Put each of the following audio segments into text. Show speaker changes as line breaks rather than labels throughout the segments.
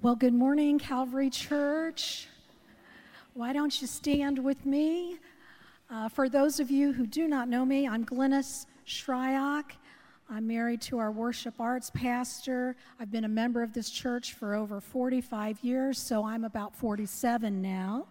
Well, good morning, Calvary Church. Why don't you stand with me? For those of you who do not know me, I'm Glennis Shryock. I'm married to our worship arts pastor. I've been a member of this church for over 45 years, so I'm about 47 now.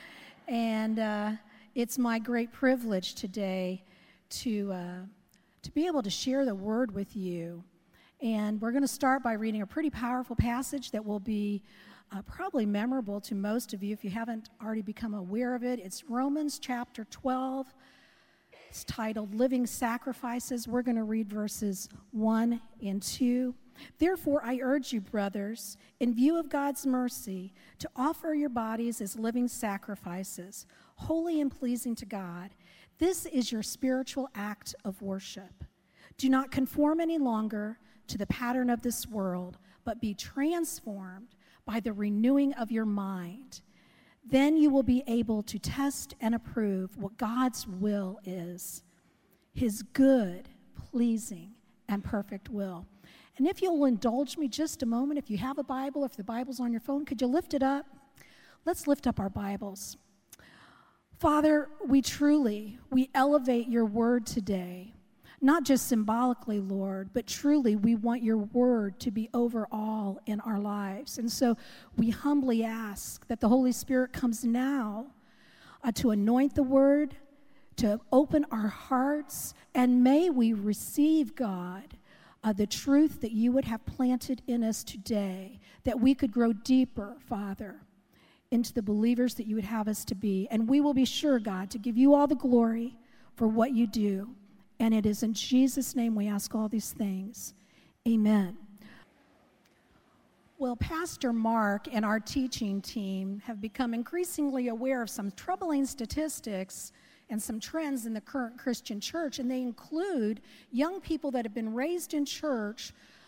And it's my great privilege today to be able to share the word with you. And we're going to start by reading a pretty powerful passage that will be probably memorable to most of you if you haven't already become aware of it. It's Romans chapter 12. It's titled Living Sacrifices. We're going to read verses 1 and 2. Therefore, I urge you, brothers, in view of God's mercy, to offer your bodies as living sacrifices, holy and pleasing to God. This is your spiritual act of worship. Do not conform any longer to the pattern of this world, but be transformed by the renewing of your mind. Then you will be able to test and approve what God's will is, his good, pleasing, and perfect will. And if you'll indulge me just a moment, if you have a Bible, if the Bible's on your phone, could you lift it up? Let's lift up our Bibles. Father, we elevate your word today. Not just symbolically, Lord, but truly we want your word to be over all in our lives. And so we humbly ask that the Holy Spirit comes now to anoint the word, to open our hearts, and may we receive, God, the truth that you would have planted in us today, that we could grow deeper, Father, into the believers that you would have us to be. And we will be sure, God, to give you all the glory for what you do. And it is in Jesus' name we ask all these things. Amen. Well, Pastor Mark and our teaching team have become increasingly aware of some troubling statistics and some trends in the current Christian church, and they include young people that have been raised in church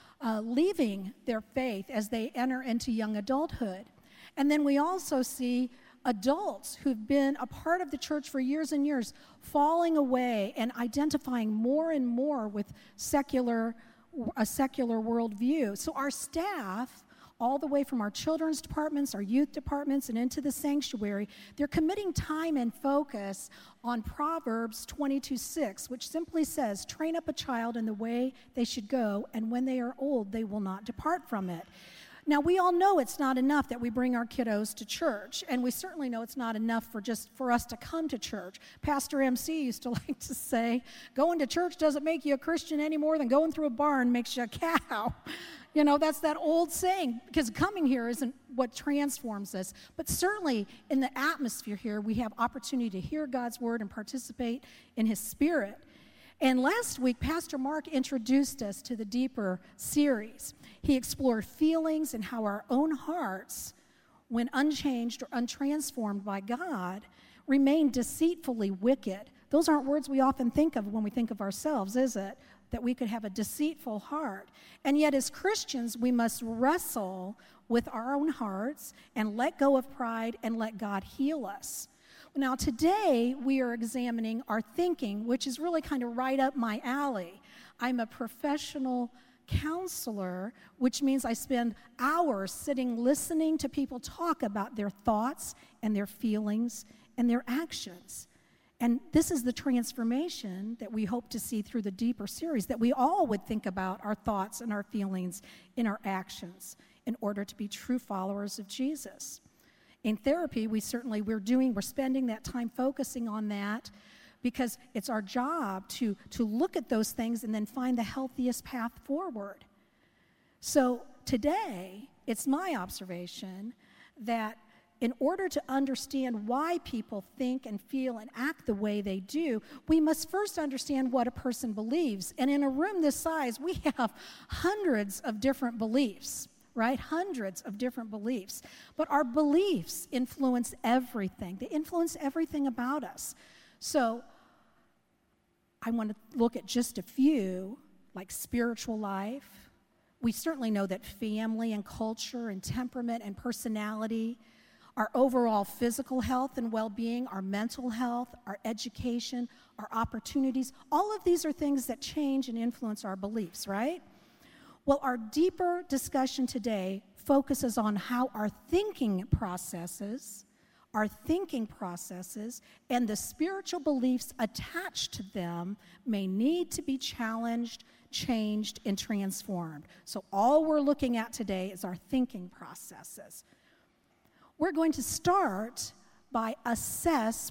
leaving their faith as they enter into young adulthood. And then we also see adults who've been a part of the church for years and years falling away and identifying more and more with a secular worldview. So our staff, all the way from our children's departments, our youth departments, and into the sanctuary, they're committing time and focus on Proverbs 22:6, which simply says, train up a child in the way they should go, and when they are old, they will not depart from it. Now, we all know it's not enough that we bring our kiddos to church, and we certainly know it's not enough for us to come to church. Pastor MC used to like to say, going to church doesn't make you a Christian any more than going through a barn makes you a cow. You know, that's that old saying, because coming here isn't what transforms us. But certainly in the atmosphere here, we have opportunity to hear God's word and participate in his spirit. And last week, Pastor Mark introduced us to the Deeper series. He explored feelings and how our own hearts, when unchanged or untransformed by God, remain deceitfully wicked. Those aren't words we often think of when we think of ourselves, is it? That we could have a deceitful heart. And yet as Christians, we must wrestle with our own hearts and let go of pride and let God heal us. Now, today, we are examining our thinking, which is really kind of right up my alley. I'm a professional counselor, which means I spend hours sitting listening to people talk about their thoughts and their feelings and their actions. And this is the transformation that we hope to see through the Deeper series, that we all would think about our thoughts and our feelings and our actions in order to be true followers of Jesus. In therapy, we're spending that time focusing on that because it's our job to look at those things and then find the healthiest path forward. So today, it's my observation that in order to understand why people think and feel and act the way they do, we must first understand what a person believes. And in a room this size, we have hundreds of different beliefs. Right? Hundreds of different beliefs. But our beliefs influence everything. They influence everything about us. So I want to look at just a few, like spiritual life. We certainly know that family and culture and temperament and personality, our overall physical health and well-being, our mental health, our education, our opportunities, all of these are things that change and influence our beliefs, right? Well, our deeper discussion today focuses on how our thinking processes and the spiritual beliefs attached to them may need to be challenged, changed, and transformed. So all we're looking at today is our thinking processes. We're going to start by assess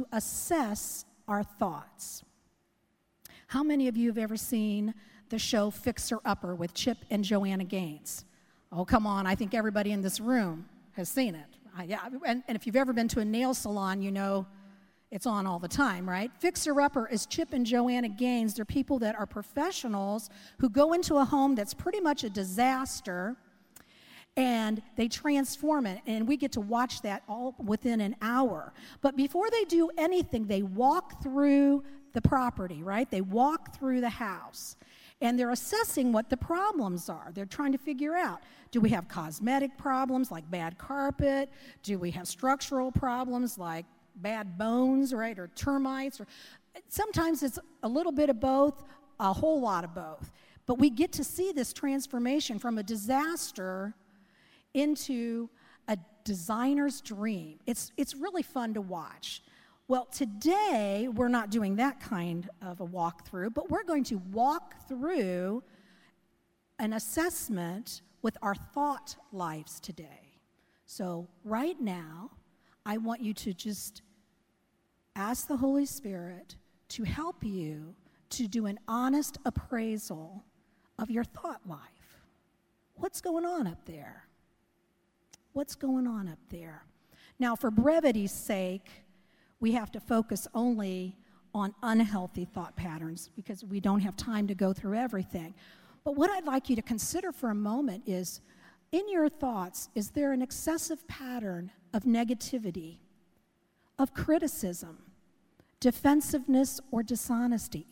our thoughts. How many of you have ever seen the show Fixer Upper with Chip and Joanna Gaines? Oh, come on, I think everybody in this room has seen it. And if you've ever been to a nail salon, you know it's on all the time, right? Fixer Upper is Chip and Joanna Gaines. They're people that are professionals who go into a home that's pretty much a disaster, and they transform it, and we get to watch that all within an hour. But before they do anything, they walk through the property, right? They walk through the house, and they're assessing what the problems are. They're trying to figure out, do we have cosmetic problems like bad carpet? Do we have structural problems like bad bones, right, or termites? Or sometimes it's a little bit of both, a whole lot of both. But we get to see this transformation from a disaster into a designer's dream. It's really fun to watch. Well, today we're not doing that kind of a walkthrough, but we're going to walk through an assessment with our thought lives today. So right now, I want you to just ask the Holy Spirit to help you to do an honest appraisal of your thought life. What's going on up there? What's going on up there? Now, for brevity's sake, we have to focus only on unhealthy thought patterns because we don't have time to go through everything. But what I'd like you to consider for a moment is, in your thoughts, is there an excessive pattern of negativity, of criticism, defensiveness or dishonesty,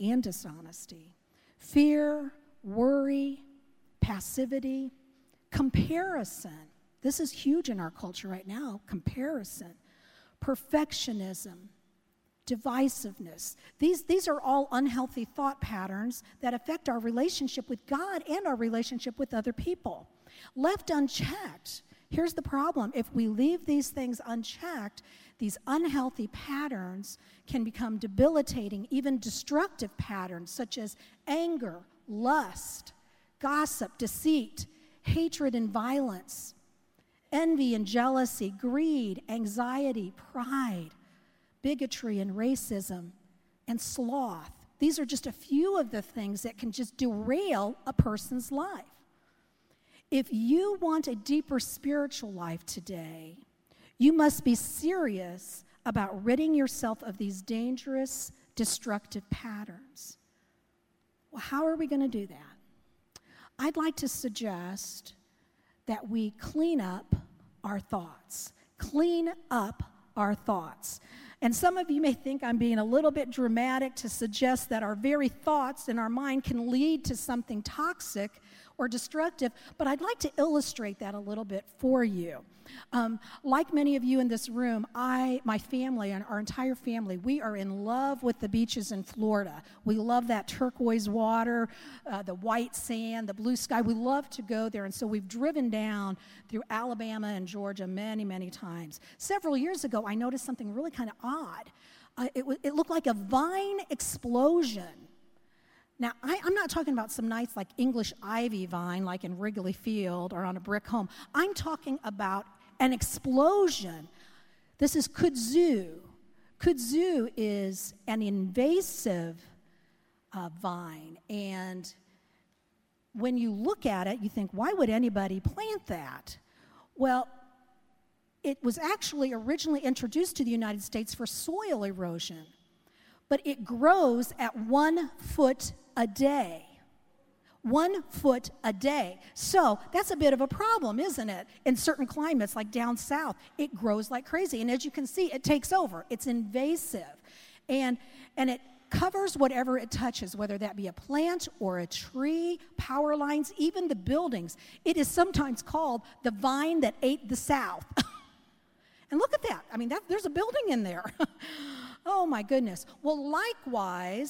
fear, worry, passivity, comparison? This is huge in our culture right now, comparison, perfectionism, divisiveness. These are all unhealthy thought patterns that affect our relationship with God and our relationship with other people. Left unchecked, here's the problem. If we leave these things unchecked, these unhealthy patterns can become debilitating, even destructive patterns such as anger, lust, gossip, deceit, hatred and violence, envy and jealousy, greed, anxiety, pride, bigotry and racism, and sloth. These are just a few of the things that can just derail a person's life. If you want a deeper spiritual life today, you must be serious about ridding yourself of these dangerous, destructive patterns. Well, how are we going to do that? I'd like to suggest that we clean up our thoughts. Clean up our thoughts. And some of you may think I'm being a little bit dramatic to suggest that our very thoughts in our mind can lead to something toxic or destructive, but I'd like to illustrate that a little bit for you. Like many of you in this room, my family and our entire family, we are in love with the beaches in Florida. We love that turquoise water, the white sand, the blue sky. We love to go there, and so we've driven down through Alabama and Georgia many, many times. Several years ago, I noticed something really kind of odd. It looked like a vine explosion. Now, I'm not talking about some nice like English ivy vine like in Wrigley Field or on a brick home. I'm talking about an explosion. This is kudzu. Kudzu is an invasive vine, and when you look at it, you think, why would anybody plant that? Well, it was actually originally introduced to the United States for soil erosion, but it grows at 1 foot a day. 1 foot a day. So that's a bit of a problem, isn't it? In certain climates, like down south, it grows like crazy. And as you can see, it takes over. It's invasive. And it covers whatever it touches, whether that be a plant or a tree, power lines, even the buildings. It is sometimes called the vine that ate the South. And look at that. I mean, there's a building in there. Oh, my goodness. Well, likewise,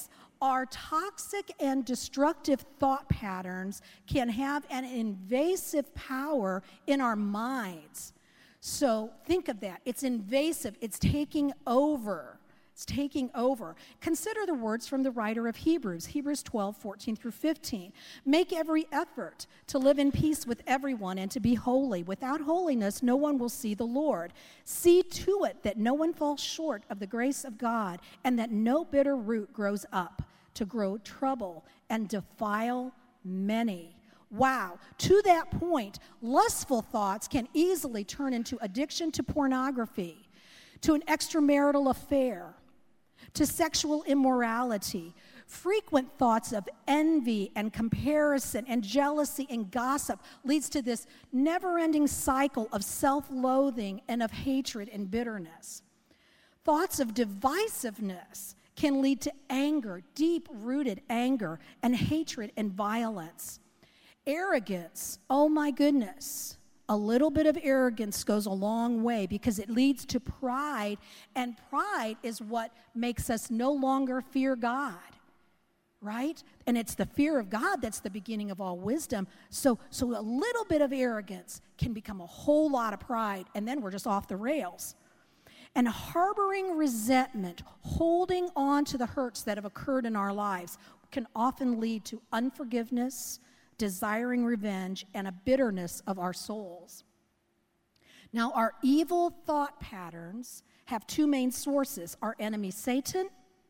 Our toxic and destructive thought patterns can have an invasive power in our minds. So think of that. It's invasive. It's taking over. It's taking over. Consider the words from the writer of Hebrews 12:14-15. Make every effort to live in peace with everyone and to be holy. Without holiness, no one will see the Lord. See to it that no one falls short of the grace of God and that no bitter root grows up to grow trouble and defile many. Wow. To that point, lustful thoughts can easily turn into addiction to pornography, to an extramarital affair, to sexual immorality. Frequent thoughts of envy and comparison and jealousy and gossip leads to this never-ending cycle of self-loathing and of hatred and bitterness. Thoughts of divisiveness can lead to anger, deep-rooted anger and hatred and violence. Arrogance, oh my goodness. A little bit of arrogance goes a long way because it leads to pride, and pride is what makes us no longer fear God, right? And it's the fear of God that's the beginning of all wisdom. So a little bit of arrogance can become a whole lot of pride, and then we're just off the rails. And harboring resentment, holding on to the hurts that have occurred in our lives, can often lead to unforgiveness, desiring revenge, and a bitterness of our souls. Now, our evil thought patterns have two main sources: our enemy Satan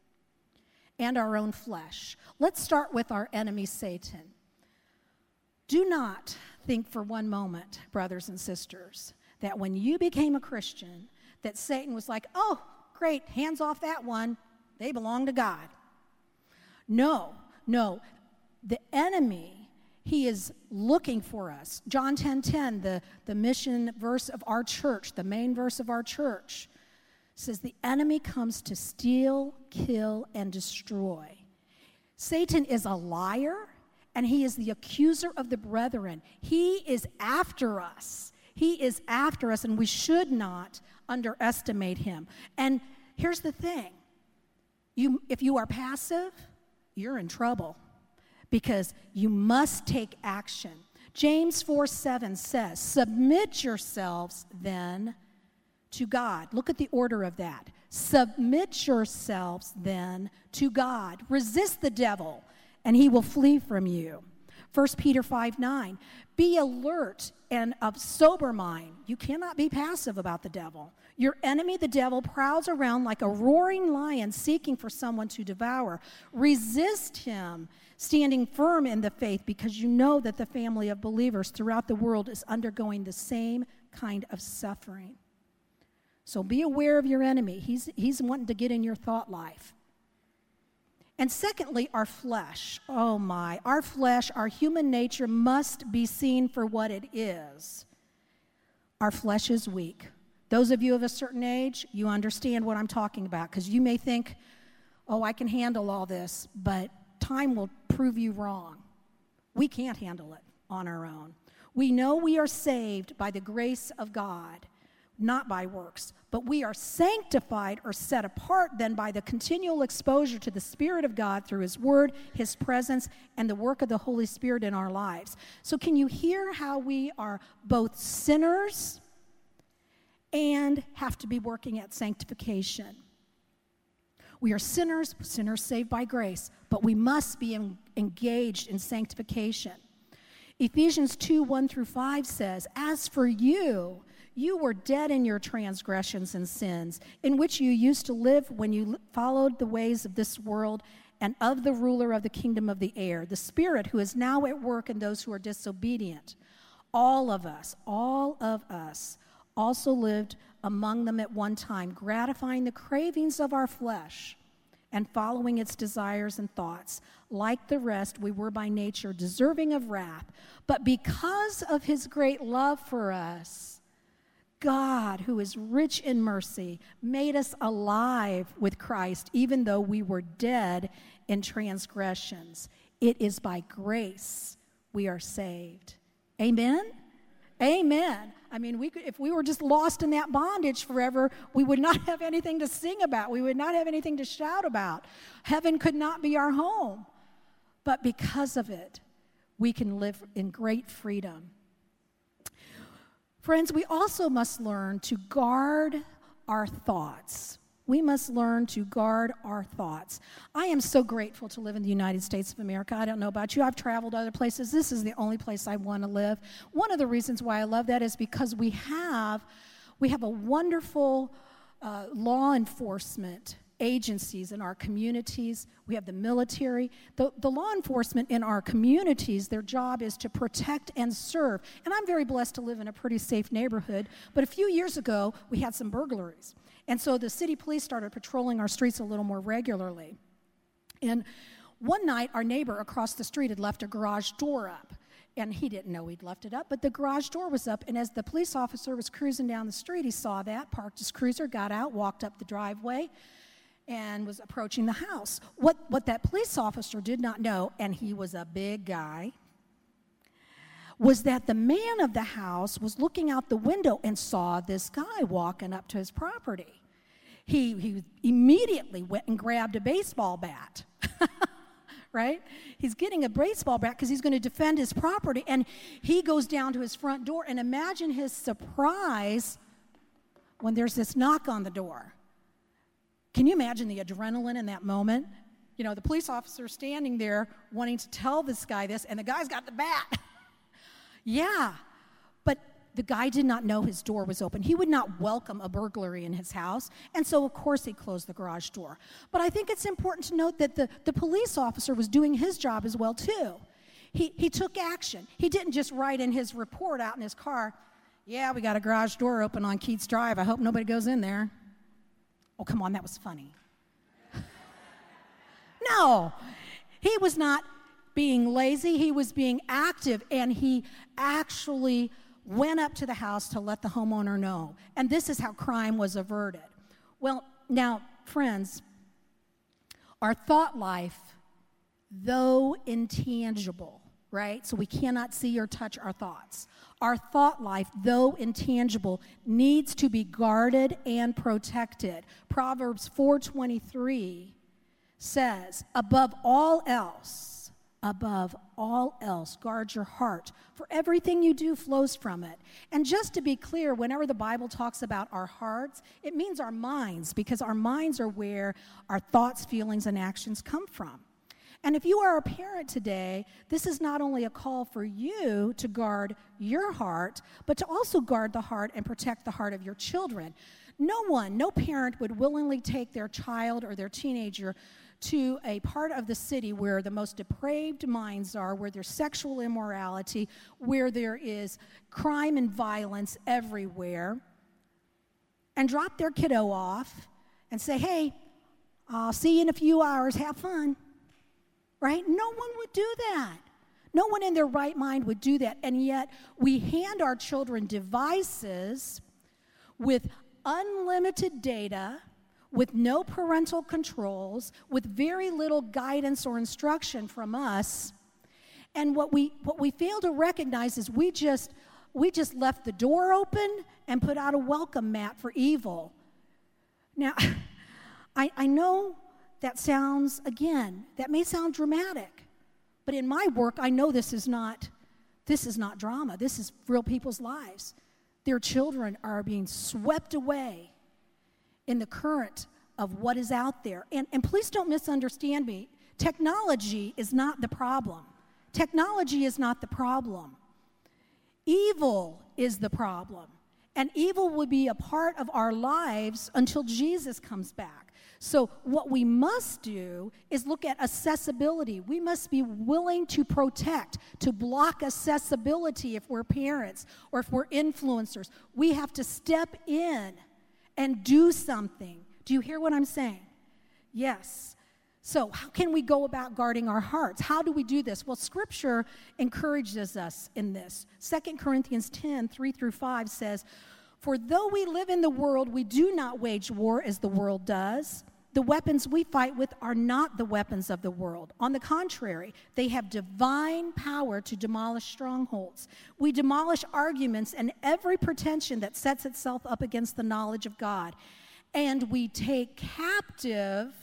and our own flesh. Let's start with our enemy Satan. Do not think for one moment, brothers and sisters, that when you became a Christian, that Satan was like, oh, great, hands off that one. They belong to God. No. The enemy, he is looking for us. John 10:10, the mission verse of our church, the main verse of our church, says the enemy comes to steal, kill, and destroy. Satan is a liar, and he is the accuser of the brethren. He is after us. He is after us, and we should not underestimate him. And here's the thing. If you are passive, you're in trouble, because you must take action. James 4:7 says, submit yourselves then to God. Look at the order of that. Submit yourselves then to God. Resist the devil, and he will flee from you. 1 Peter 5:9, be alert and of sober mind. You cannot be passive about the devil. Your enemy, the devil, prowls around like a roaring lion seeking for someone to devour. Resist him, standing firm in the faith, because you know that the family of believers throughout the world is undergoing the same kind of suffering. So be aware of your enemy. He's wanting to get in your thought life. And secondly, our flesh. Oh my, our flesh, our human nature must be seen for what it is. Our flesh is weak. Those of you of a certain age, you understand what I'm talking about, because you may think, oh, I can handle all this, but time will prove you wrong. We can't handle it on our own. We know we are saved by the grace of God, not by works, but we are sanctified or set apart then by the continual exposure to the Spirit of God through His Word, His presence, and the work of the Holy Spirit in our lives. So can you hear how we are both sinners and have to be working at sanctification? We are sinners saved by grace, but we must be engaged in sanctification. Ephesians 2:1-5 says, as for you, you were dead in your transgressions and sins, in which you used to live when you followed the ways of this world and of the ruler of the kingdom of the air, the Spirit who is now at work in those who are disobedient. All of us also lived among them at one time, gratifying the cravings of our flesh and following its desires and thoughts. Like the rest, we were by nature deserving of wrath. But because of His great love for us, God, who is rich in mercy, made us alive with Christ, even though we were dead in transgressions. It is by grace we are saved. Amen? Amen. I mean, if we were just lost in that bondage forever, we would not have anything to sing about. We would not have anything to shout about. Heaven could not be our home. But because of it, we can live in great freedom. Friends, we also must learn to guard our thoughts. We must learn to guard our thoughts. I am so grateful to live in the United States of America. I don't know about you. I've traveled other places. This is the only place I want to live. One of the reasons why I love that is because we have a wonderful law enforcement agencies in our communities. We have the military. The law enforcement in our communities, their job is to protect and serve. And I'm very blessed to live in a pretty safe neighborhood. But a few years ago, we had some burglaries. And so the city police started patrolling our streets a little more regularly. And one night, our neighbor across the street had left a garage door up. And he didn't know he'd left it up, but the garage door was up. And as the police officer was cruising down the street, he saw that, parked his cruiser, got out, walked up the driveway, and was approaching the house. What that police officer did not know, and he was a big guy, was that the man of the house was looking out the window and saw this guy walking up to his property. He immediately went and grabbed a baseball bat, right? He's getting a baseball bat because he's going to defend his property, and he goes down to his front door, and imagine his surprise when there's this knock on the door. Can you imagine the adrenaline in that moment? You know, the police officer standing there wanting to tell this guy this, and the guy's got the bat. Yeah, but the guy did not know his door was open. He would not welcome a burglary in his house, and so, of course, he closed the garage door. But I think it's important to note that the police officer was doing his job as well, too. He took action. He didn't just write in his report out in his car, yeah, we got a garage door open on Keats Drive. I hope nobody goes in there. Oh, come on, that was funny. No, he was not being lazy. He was being active, and he actually went up to the house to let the homeowner know. And this is how crime was averted. Well, now, friends, our thought life, though intangible, right? So we cannot see or touch our thoughts. Our thought life, though intangible, needs to be guarded and protected. Proverbs 4:23 says, above all else, guard your heart, for everything you do flows from it. And just to be clear, whenever the Bible talks about our hearts, it means our minds, because our minds are where our thoughts, feelings, and actions come from. And if you are a parent today, this is not only a call for you to guard your heart, but to also guard the heart and protect the heart of your children. No parent would willingly take their child or their teenager to a part of the city where the most depraved minds are, where there's sexual immorality, where there is crime and violence everywhere, and drop their kiddo off and say, hey, I'll see you in a few hours, have fun, right? No one would do that. No one in their right mind would do that, and yet we hand our children devices with unlimited data, with no parental controls, with very little guidance or instruction from us. And what we fail to recognize is we just left the door open and put out a welcome mat for evil. Now, I know that may sound dramatic, but in my work, I know this is not drama. This is real people's lives. Their children are being swept away in the current of what is out there. And please don't misunderstand me. Technology is not the problem. Technology is not the problem. Evil is the problem. And evil will be a part of our lives until Jesus comes back. So what we must do is look at accessibility. We must be willing to protect, to block accessibility if we're parents or if we're influencers. We have to step in and do something. Do you hear what I'm saying? Yes. So how can we go about guarding our hearts? How do we do this? Well, Scripture encourages us in this. 2 Corinthians 10:3-5 says, for though we live in the world, we do not wage war as the world does. the weapons we fight with are not the weapons of the world. On the contrary, they have divine power to demolish strongholds. We demolish arguments and every pretension that sets itself up against the knowledge of God. And we take captive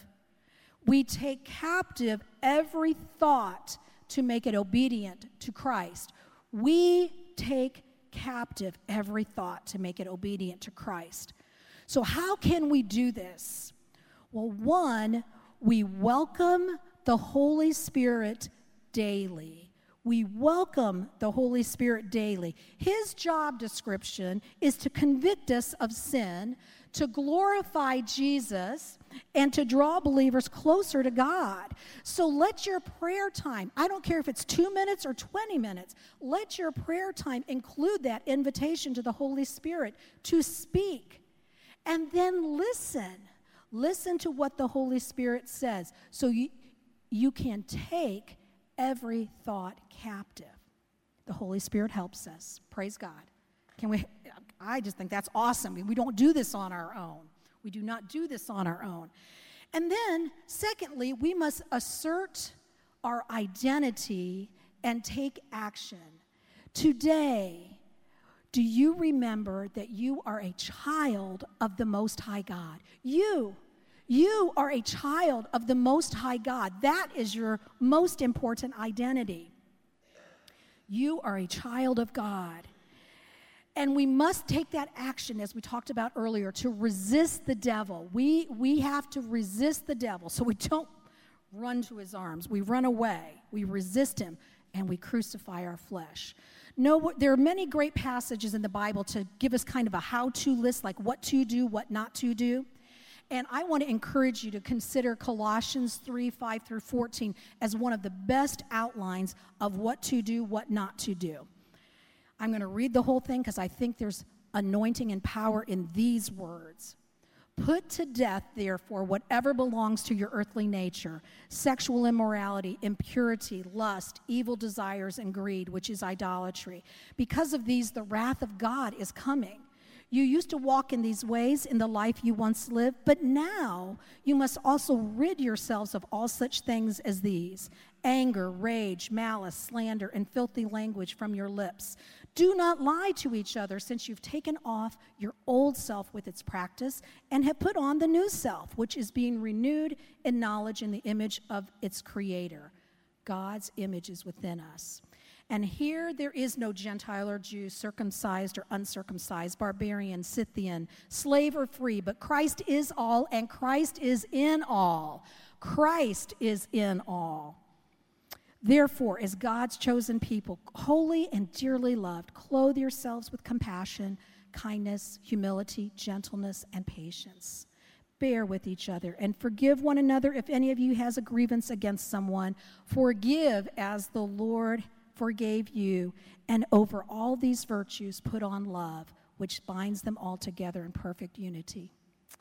every thought to make it obedient to Christ. We take captive every thought to make it obedient to Christ. So how can we do this? Well, one, we welcome the Holy Spirit daily. We welcome the Holy Spirit daily. His job description is to convict us of sin, to glorify Jesus, and to draw believers closer to God. So let your prayer time, I don't care if it's 2 minutes or 20 minutes, let your prayer time include that invitation to the Holy Spirit to speak. And then listen. Listen to what the Holy Spirit says so you can take every thought captive. The Holy Spirit helps us. Praise God. I just think that's awesome. We don't do this on our own. We do not do this on our own. And then, secondly, we must assert our identity and take action. Today, do you remember that you are a child of the Most High God? You are a child of the Most High God. That is your most important identity. You are a child of God. And we must take that action, as we talked about earlier, to resist the devil. We have to resist the devil, so we don't run to his arms. We run away. We resist him, and we crucify our flesh. No, there are many great passages in the Bible to give us kind of a how-to list, like what to do, what not to do. And I want to encourage you to consider Colossians 3:5-14 as one of the best outlines of what to do, what not to do. I'm going to read the whole thing because I think there's anointing and power in these words. Put to death, therefore, whatever belongs to your earthly nature, sexual immorality, impurity, lust, evil desires, and greed, which is idolatry. Because of these, the wrath of God is coming. You used to walk in these ways in the life you once lived, but now you must also rid yourselves of all such things as these: anger, rage, malice, slander, and filthy language from your lips. Do not lie to each other, since you've taken off your old self with its practice and have put on the new self, which is being renewed in knowledge in the image of its creator. God's image is within us. And here there is no Gentile or Jew, circumcised or uncircumcised, barbarian, Scythian, slave or free, but Christ is all, and Christ is in all. Christ is in all. Therefore, as God's chosen people, holy and dearly loved, clothe yourselves with compassion, kindness, humility, gentleness, and patience. Bear with each other and forgive one another if any of you has a grievance against someone. Forgive as the Lord forgave you, and over all these virtues put on love, which binds them all together in perfect unity.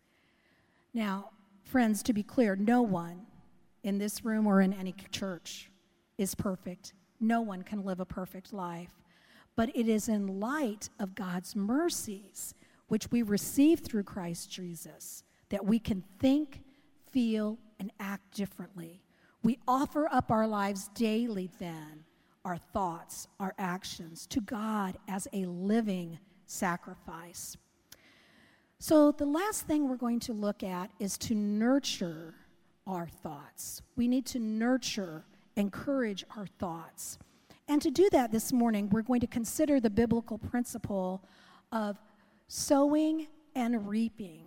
Now, friends, to be clear, no one in this room or in any church is perfect. No one can live a perfect life. But it is in light of God's mercies, which we receive through Christ Jesus, that we can think, feel, and act differently. We offer up our lives daily then, our thoughts, our actions, to God as a living sacrifice. So the last thing we're going to look at is to nurture our thoughts. We need to nurture, encourage our thoughts. And to do that this morning, we're going to consider the biblical principle of sowing and reaping.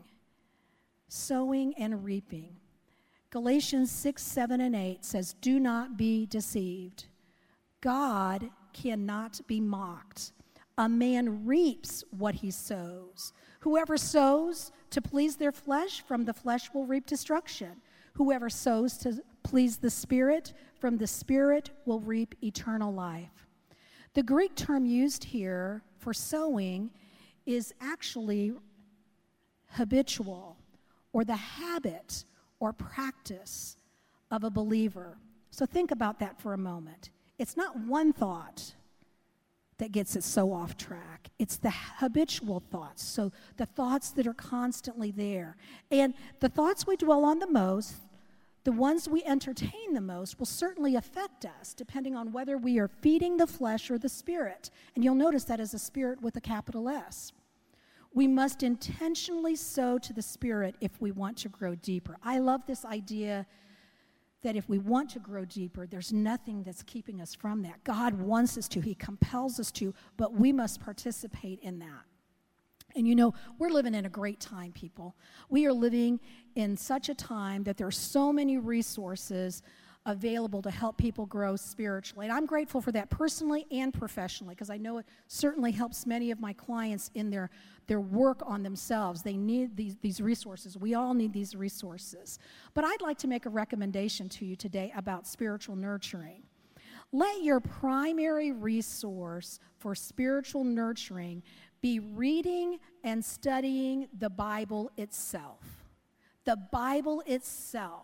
Sowing and reaping. Galatians 6, 7, and 8 says, "Do not be deceived. God cannot be mocked. A man reaps what he sows. Whoever sows to please their flesh, from the flesh will reap destruction. Whoever sows to please the Spirit, from the Spirit will reap eternal life." The Greek term used here for sowing is actually habitual, or the habit or practice of a believer. So think about that for a moment. It's not one thought that gets it so off track. It's the habitual thoughts, so the thoughts that are constantly there. And the thoughts we dwell on the most, the ones we entertain the most, will certainly affect us, depending on whether we are feeding the flesh or the spirit. And you'll notice that is a spirit with a capital S. We must intentionally sow to the spirit if we want to grow deeper. I love this idea that if we want to grow deeper, there's nothing that's keeping us from that. God wants us to. He compels us to, but we must participate in that. And you know, we're living in a great time, people. We are living in such a time that there are so many resources available to help people grow spiritually. And I'm grateful for that personally and professionally, because I know it certainly helps many of my clients in their work on themselves. They need these resources. We all need these resources. But I'd like to make a recommendation to you today about spiritual nurturing. Let your primary resource for spiritual nurturing be reading and studying the Bible itself. The Bible itself.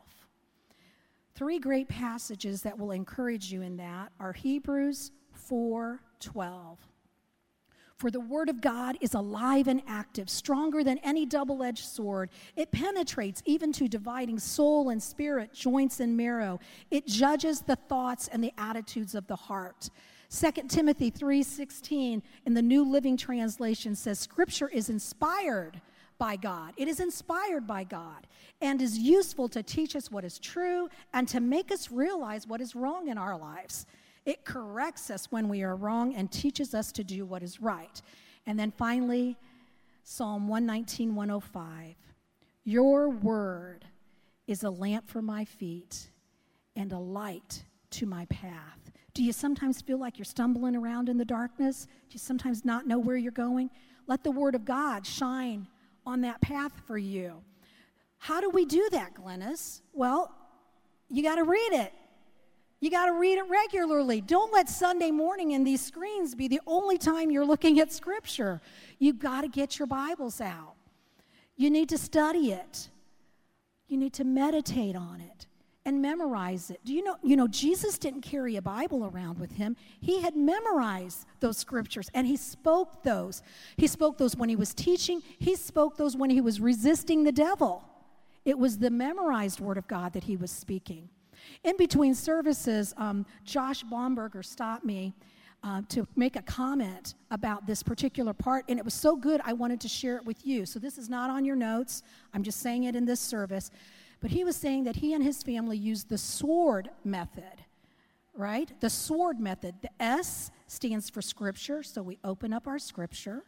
3 great passages that will encourage you in that are Hebrews 4:12. For the word of God is alive and active, stronger than any double-edged sword. It penetrates even to dividing soul and spirit, joints and marrow. It judges the thoughts and the attitudes of the heart. 2 Timothy 3:16 in the New Living Translation says, Scripture is inspired by God. It is inspired by God and is useful to teach us what is true and to make us realize what is wrong in our lives. It corrects us when we are wrong and teaches us to do what is right. And then finally, Psalm 119:105. Your word is a lamp for my feet and a light to my path. Do you sometimes feel like you're stumbling around in the darkness? Do you sometimes not know where you're going? Let the word of God shine on that path for you. How do we do that, Glennis? Well, you got to read it. You got to read it regularly. Don't let Sunday morning and these screens be the only time you're looking at Scripture. You got to get your Bibles out. You need to study it. You need to meditate on it and memorize it. Do you know Jesus didn't carry a Bible around with him. He had memorized those scriptures, and he spoke those. He spoke those when he was teaching. He spoke those when he was resisting the devil. It was the memorized word of God that he was speaking. In between services, Josh Baumberger stopped me to make a comment about this particular part, and it was so good I wanted to share it with you. So this is not on your notes. I'm just saying it in this service. But he was saying that he and his family used the SWORD method, right? The SWORD method. The S stands for Scripture, so we open up our Scripture.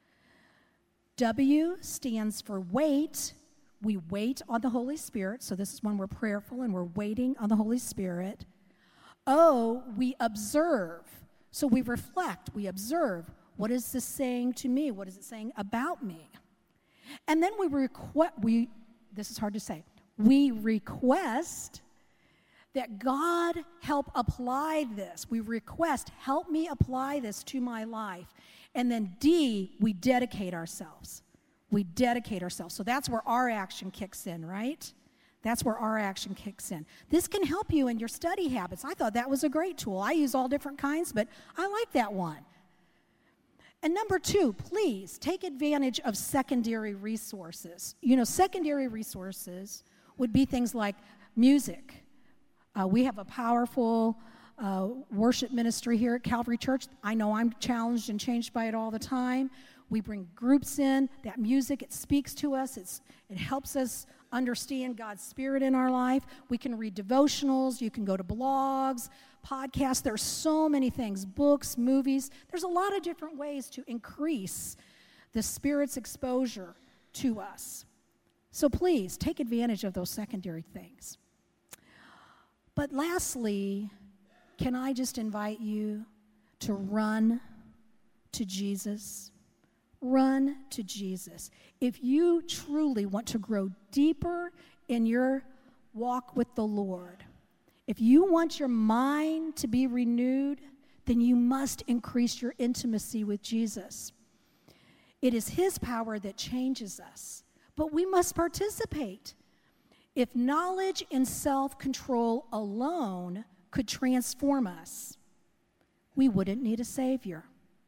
W stands for wait. We wait on the Holy Spirit, so this is when we're prayerful and we're waiting on the Holy Spirit. O, we observe. So we reflect, we observe. What is this saying to me? What is it saying about me? And then this is hard to say. We request that God help apply this. We request, help me apply this to my life. And then D, we dedicate ourselves. We dedicate ourselves. So that's where our action kicks in, right? That's where our action kicks in. This can help you in your study habits. I thought that was a great tool. I use all different kinds, but I like that one. And number 2, please take advantage of secondary resources. You know, secondary resources would be things like music. We have a powerful worship ministry here at Calvary Church. I know I'm challenged and changed by it all the time. We bring groups in. That music, it speaks to us. It helps us understand God's Spirit in our life. We can read devotionals. You can go to blogs, podcasts. There are so many things, books, movies. There's a lot of different ways to increase the Spirit's exposure to us. So please, take advantage of those secondary things. But lastly, can I just invite you to run to Jesus? Run to Jesus. If you truly want to grow deeper in your walk with the Lord, if you want your mind to be renewed, then you must increase your intimacy with Jesus. It is His power that changes us, but we must participate. If knowledge and self-control alone could transform us, we wouldn't need a Savior.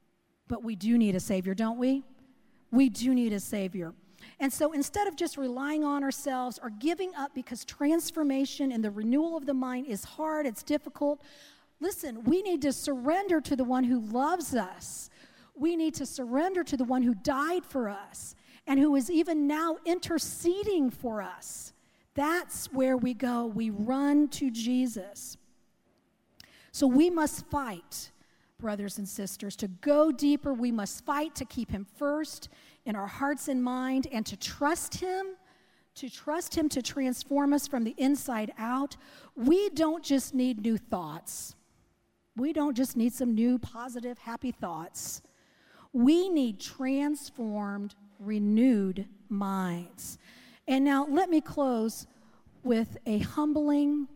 But we do need a Savior, don't we? We do need a Savior. And so instead of just relying on ourselves or giving up because transformation and the renewal of the mind is hard, it's difficult, listen, we need to surrender to the one who loves us. We need to surrender to the one who died for us and who is even now interceding for us. That's where we go. We run to Jesus. So we must fight, brothers and sisters. To go deeper, we must fight to keep him first in our hearts and mind and to trust him to transform us from the inside out. We don't just need new thoughts. We don't just need some new positive, happy thoughts. We need transformed, renewed minds. And now let me close with a humbling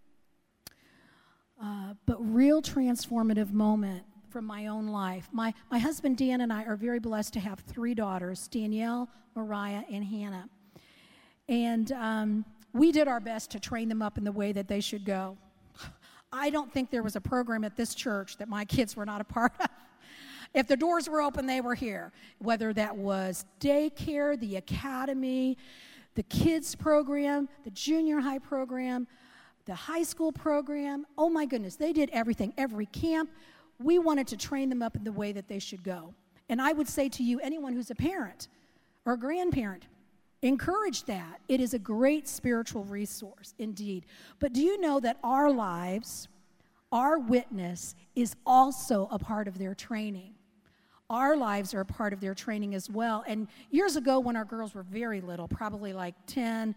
but real transformative moment from my own life. My husband Dan and I are very blessed to have 3 daughters, Danielle, Mariah, and Hannah. And we did our best to train them up in the way that they should go. I don't think there was a program at this church that my kids were not a part of. If the doors were open, they were here. Whether that was daycare, the academy, the kids program, the junior high program, the high school program. Oh my goodness, they did everything. Every camp, we wanted to train them up in the way that they should go. And I would say to you, anyone who's a parent or a grandparent, encourage that. It is a great spiritual resource indeed. But do you know that our lives, our witness is also a part of their training? Our lives are a part of their training as well. And years ago when our girls were very little, probably like 10,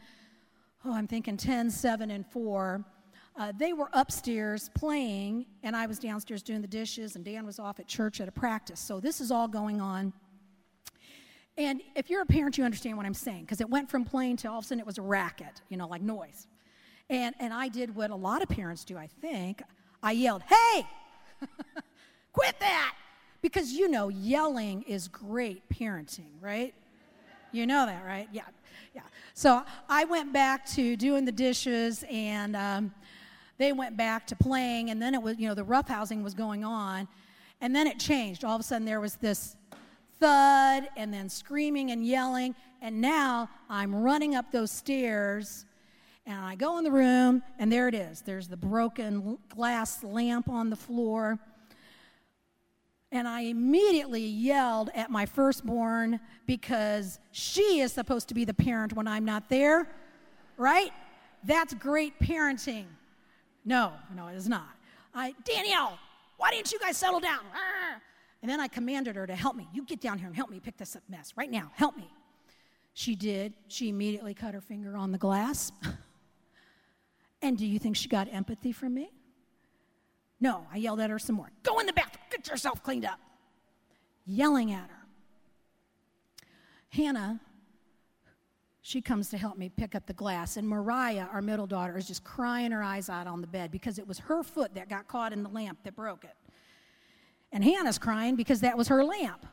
7, and 4, they were upstairs playing, and I was downstairs doing the dishes, and Dan was off at church at a practice. So this is all going on. And if you're a parent, you understand what I'm saying, because it went from playing to all of a sudden it was a racket, like noise. And I did what a lot of parents do, I think. I yelled, "Hey, quit that!" Because, yelling is great parenting, right? You know that, right? Yeah. So I went back to doing the dishes, and they went back to playing, and then it was, the roughhousing was going on, and then it changed. All of a sudden there was this thud, and then screaming and yelling, and now I'm running up those stairs, and I go in the room, and there it is. There's the broken glass lamp on the floor. And I immediately yelled at my firstborn because she is supposed to be the parent when I'm not there, right? That's great parenting. No, it is not. Danielle, why didn't you guys settle down? And then I commanded her to help me. You get down here and help me pick this up mess right now. Help me. She did. She immediately cut her finger on the glass. And do you think she got empathy from me? No, I yelled at her some more. Go in the bathroom. Get yourself cleaned up. Yelling at her. Hannah, she comes to help me pick up the glass. And Mariah, our middle daughter, is just crying her eyes out on the bed because it was her foot that got caught in the lamp that broke it. And Hannah's crying because that was her lamp.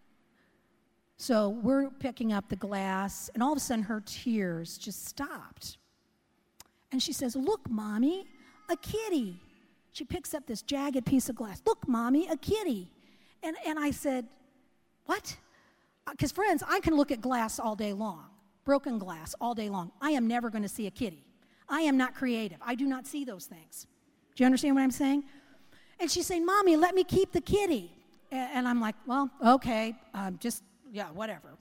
So we're picking up the glass, and all of a sudden her tears just stopped. And she says, "Look, Mommy, a kitty." She picks up this jagged piece of glass. "Look, Mommy, a kitty." And I said, "What?" Because, friends, I can look at glass all day long, broken glass all day long. I am never going to see a kitty. I am not creative. I do not see those things. Do you understand what I'm saying? And she's saying, "Mommy, let me keep the kitty." And I'm like, "Well, okay, whatever,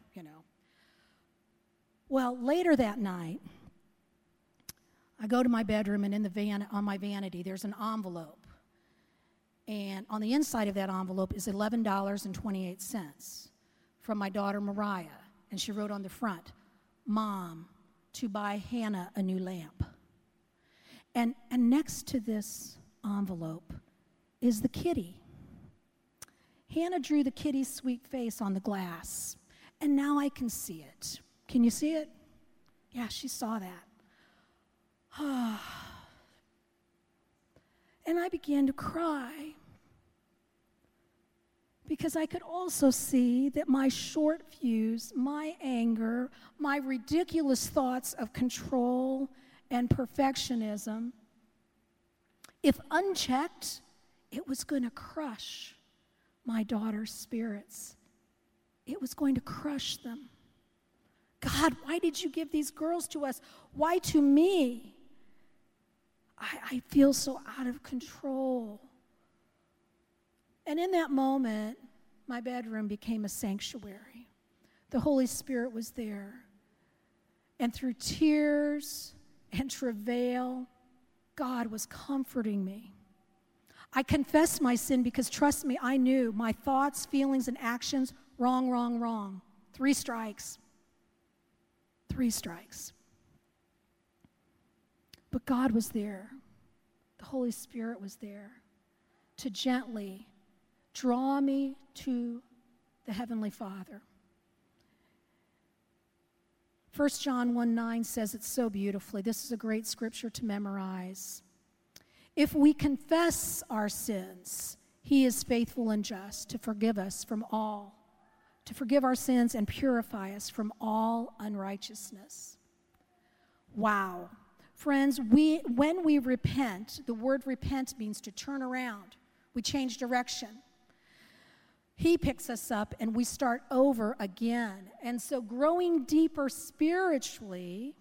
Well, later that night, I go to my bedroom, and on my vanity, there's an envelope. And on the inside of that envelope is $11.28 from my daughter Mariah. And she wrote on the front, "Mom, to buy Hannah a new lamp." And next to this envelope is the kitty. Hannah drew the kitty's sweet face on the glass, and now I can see it. Can you see it? Yeah, she saw that. And I began to cry because I could also see that my short fuse, my anger, my ridiculous thoughts of control and perfectionism, if unchecked, it was going to crush my daughter's spirits. It was going to crush them. God, why did you give these girls to us? Why to me? I feel so out of control. And in that moment, my bedroom became a sanctuary. The Holy Spirit was there. And through tears and travail, God was comforting me. I confessed my sin because, trust me, I knew my thoughts, feelings, and actions, wrong, wrong, wrong. 3 strikes. 3 strikes. But God was there. The Holy Spirit was there to gently draw me to the Heavenly Father. 1 John 1:9 says it so beautifully. This is a great scripture to memorize. If we confess our sins, He is faithful and just to forgive us from all, to forgive our sins and purify us from all unrighteousness. Wow. Friends, when we repent, the word repent means to turn around. We change direction. He picks us up and we start over again. And so growing deeper spiritually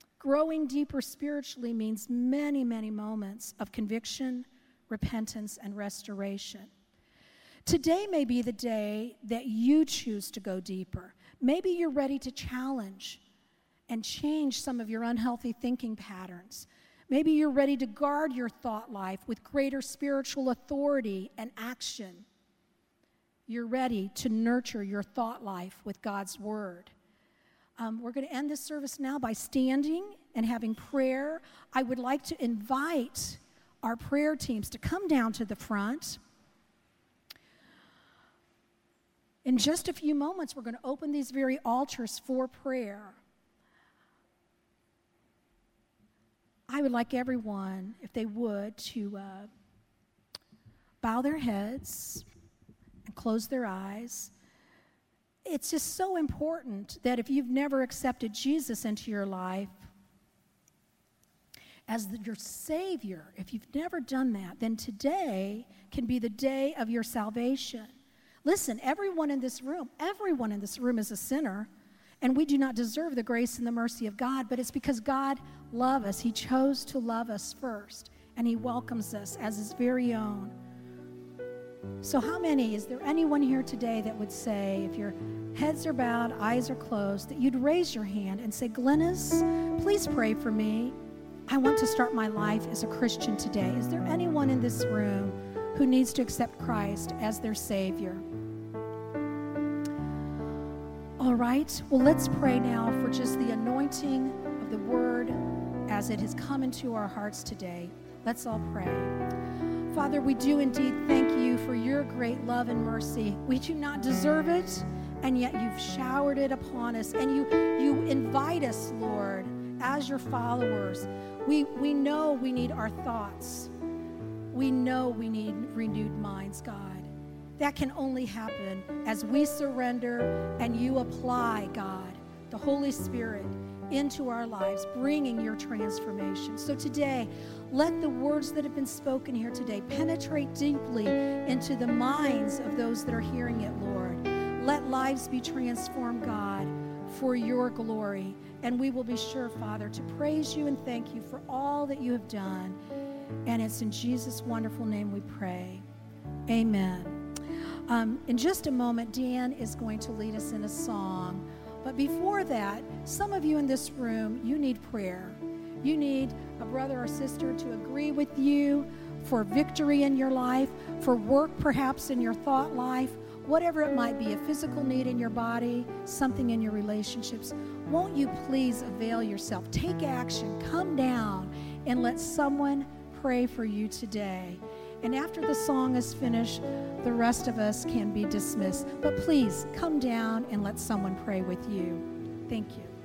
means many, many moments of conviction, repentance, and restoration. Today may be the day that you choose to go deeper. Maybe you're ready to challenge and change some of your unhealthy thinking patterns. Maybe you're ready to guard your thought life with greater spiritual authority and action. You're ready to nurture your thought life with God's Word. We're going to end this service now by standing and having prayer. I would like to invite our prayer teams to come down to the front. In just a few moments, we're going to open these very altars for prayer. I would like everyone, if they would, to bow their heads and close their eyes. It's just so important that if you've never accepted Jesus into your life as your Savior, if you've never done that, then today can be the day of your salvation. Listen, everyone in this room is a sinner, and we do not deserve the grace and the mercy of God, but it's because God loves us. He chose to love us first, and He welcomes us as His very own. So is there anyone here today that would say, if your heads are bowed, eyes are closed, that you'd raise your hand and say, Glennis, please pray for me. I want to start my life as a Christian today. Is there anyone in this room who needs to accept Christ as their Savior? All right, well, let's pray now for just the anointing of the Word as it has come into our hearts today. Let's all pray. Father, we do indeed thank you for your great love and mercy. We do not deserve it, and yet you've showered it upon us, and you invite us, Lord, as your followers. We know we need our thoughts. We know we need renewed minds, God. That can only happen as we surrender and you apply, God, the Holy Spirit into our lives, bringing your transformation. So today, let the words that have been spoken here today penetrate deeply into the minds of those that are hearing it, Lord. Let lives be transformed, God, for your glory. And we will be sure, Father, to praise you and thank you for all that you have done. And it's in Jesus' wonderful name we pray. Amen. In just a moment, Dan is going to lead us in a song. But before that, some of you in this room, you need prayer. You need a brother or sister to agree with you for victory in your life, for work perhaps in your thought life, whatever it might be, a physical need in your body, something in your relationships. Won't you please avail yourself? Take action. Come down and let someone pray for you today. And after the song is finished, the rest of us can be dismissed. But please come down and let someone pray with you. Thank you.